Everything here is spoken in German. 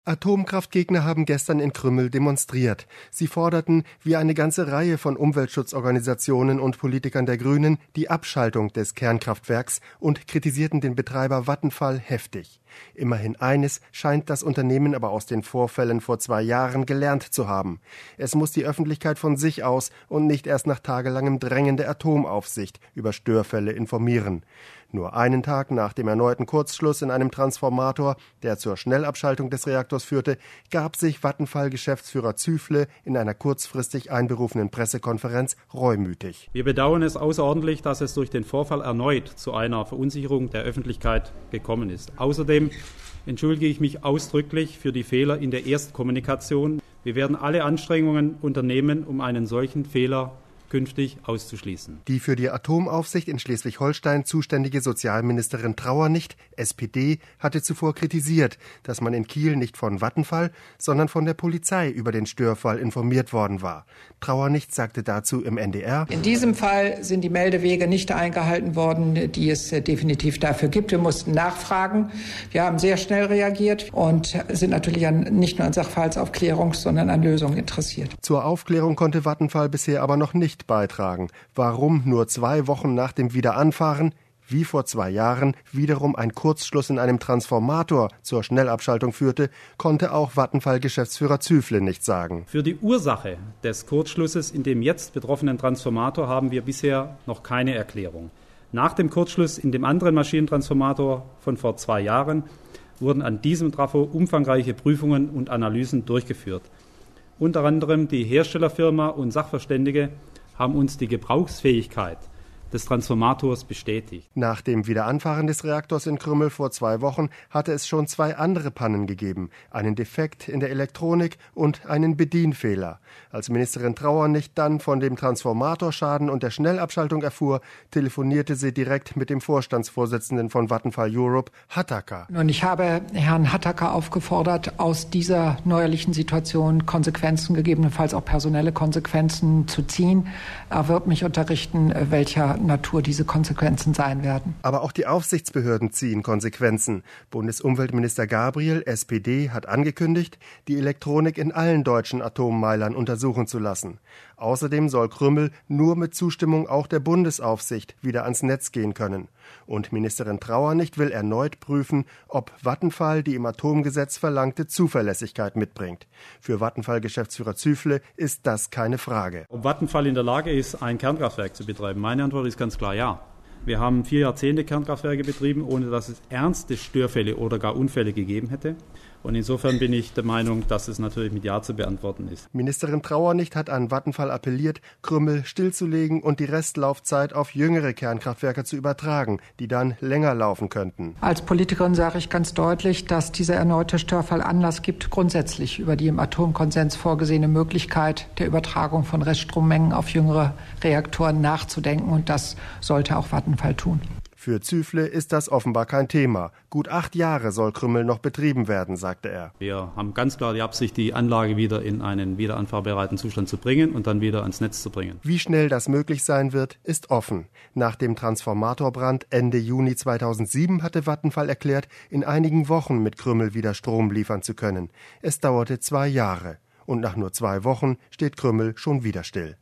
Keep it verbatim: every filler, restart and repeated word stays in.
Atomkraftgegner haben gestern in Krümmel demonstriert. Sie forderten, wie eine ganze Reihe von Umweltschutzorganisationen und Politikern der Grünen, die Abschaltung des Kernkraftwerks und kritisierten den Betreiber Vattenfall heftig. Immerhin eines scheint das Unternehmen aber aus den Vorfällen vor zwei Jahren gelernt zu haben. Es muss die Öffentlichkeit von sich aus und nicht erst nach tagelangem Drängen der Atomaufsicht über Störfälle informieren. Nur einen Tag nach dem erneuten Kurzschluss in einem Transformator, der zur Schnellabschaltung des Reaktors führte, gab sich Vattenfall-Geschäftsführer Züfle in einer kurzfristig einberufenen Pressekonferenz reumütig. Wir bedauern es außerordentlich, dass es durch den Vorfall erneut zu einer Verunsicherung der Öffentlichkeit gekommen ist. Außerdem entschuldige ich mich ausdrücklich für die Fehler in der Erstkommunikation. Wir werden alle Anstrengungen unternehmen, um einen solchen Fehler künftig auszuschließen. Die für die Atomaufsicht in Schleswig-Holstein zuständige Sozialministerin Trauernicht, S P D, hatte zuvor kritisiert, dass man in Kiel nicht von Vattenfall, sondern von der Polizei über den Störfall informiert worden war. Trauernicht sagte dazu im N D R: In diesem Fall sind die Meldewege nicht eingehalten worden, die es definitiv dafür gibt. Wir mussten nachfragen. Wir haben sehr schnell reagiert und sind natürlich an, nicht nur an Sachverhaltsaufklärung, sondern an Lösungen interessiert. Zur Aufklärung konnte Vattenfall bisher aber noch nicht beitragen. Warum nur zwei Wochen nach dem Wiederanfahren, wie vor zwei Jahren, wiederum ein Kurzschluss in einem Transformator zur Schnellabschaltung führte, konnte auch Vattenfall-Geschäftsführer Züfle nicht sagen. Für die Ursache des Kurzschlusses in dem jetzt betroffenen Transformator haben wir bisher noch keine Erklärung. Nach dem Kurzschluss in dem anderen Maschinentransformator von vor zwei Jahren wurden an diesem Trafo umfangreiche Prüfungen und Analysen durchgeführt. Unter anderem die Herstellerfirma und Sachverständige haben uns die Gebrauchsfähigkeit des Transformators bestätigt. Nach dem Wiederanfahren des Reaktors in Krümmel vor zwei Wochen hatte es schon zwei andere Pannen gegeben. Einen Defekt in der Elektronik und einen Bedienfehler. Als Ministerin Trauernicht dann von dem Transformatorschaden und der Schnellabschaltung erfuhr, telefonierte sie direkt mit dem Vorstandsvorsitzenden von Vattenfall Europe, Hattaker. Und ich habe Herrn Hattaker aufgefordert, aus dieser neuerlichen Situation Konsequenzen, gegebenenfalls auch personelle Konsequenzen zu ziehen. Er wird mich unterrichten, welcher Natur diese Konsequenzen sein werden. Aber auch die Aufsichtsbehörden ziehen Konsequenzen. Bundesumweltminister Gabriel, S P D, hat angekündigt, die Elektronik in allen deutschen Atommeilern untersuchen zu lassen. Außerdem soll Krümmel nur mit Zustimmung auch der Bundesaufsicht wieder ans Netz gehen können. Und Ministerin Trauernicht will erneut prüfen, ob Vattenfall die im Atomgesetz verlangte Zuverlässigkeit mitbringt. Für Vattenfall-Geschäftsführer Züfle ist das keine Frage. Ob Vattenfall in der Lage ist, ein Kernkraftwerk zu betreiben? Meine Antwort ist ganz klar ja. Wir haben vier Jahrzehnte Kernkraftwerke betrieben, ohne dass es ernste Störfälle oder gar Unfälle gegeben hätte. Und insofern bin ich der Meinung, dass es natürlich mit Ja zu beantworten ist. Ministerin Trauernicht hat an Vattenfall appelliert, Krümmel stillzulegen und die Restlaufzeit auf jüngere Kernkraftwerke zu übertragen, die dann länger laufen könnten. Als Politikerin sage ich ganz deutlich, dass dieser erneute Störfall Anlass gibt, grundsätzlich über die im Atomkonsens vorgesehene Möglichkeit der Übertragung von Reststrommengen auf jüngere Reaktoren nachzudenken. Und das sollte auch Vattenfall tun. Für Züfle ist das offenbar kein Thema. Gut acht Jahre soll Krümmel noch betrieben werden, sagte er. Wir haben ganz klar die Absicht, die Anlage wieder in einen wiederanfahrbereiten Zustand zu bringen und dann wieder ans Netz zu bringen. Wie schnell das möglich sein wird, ist offen. Nach dem Transformatorbrand Ende Juni zweitausendsieben hatte Vattenfall erklärt, in einigen Wochen mit Krümmel wieder Strom liefern zu können. Es dauerte zwei Jahre. Und nach nur zwei Wochen steht Krümmel schon wieder still.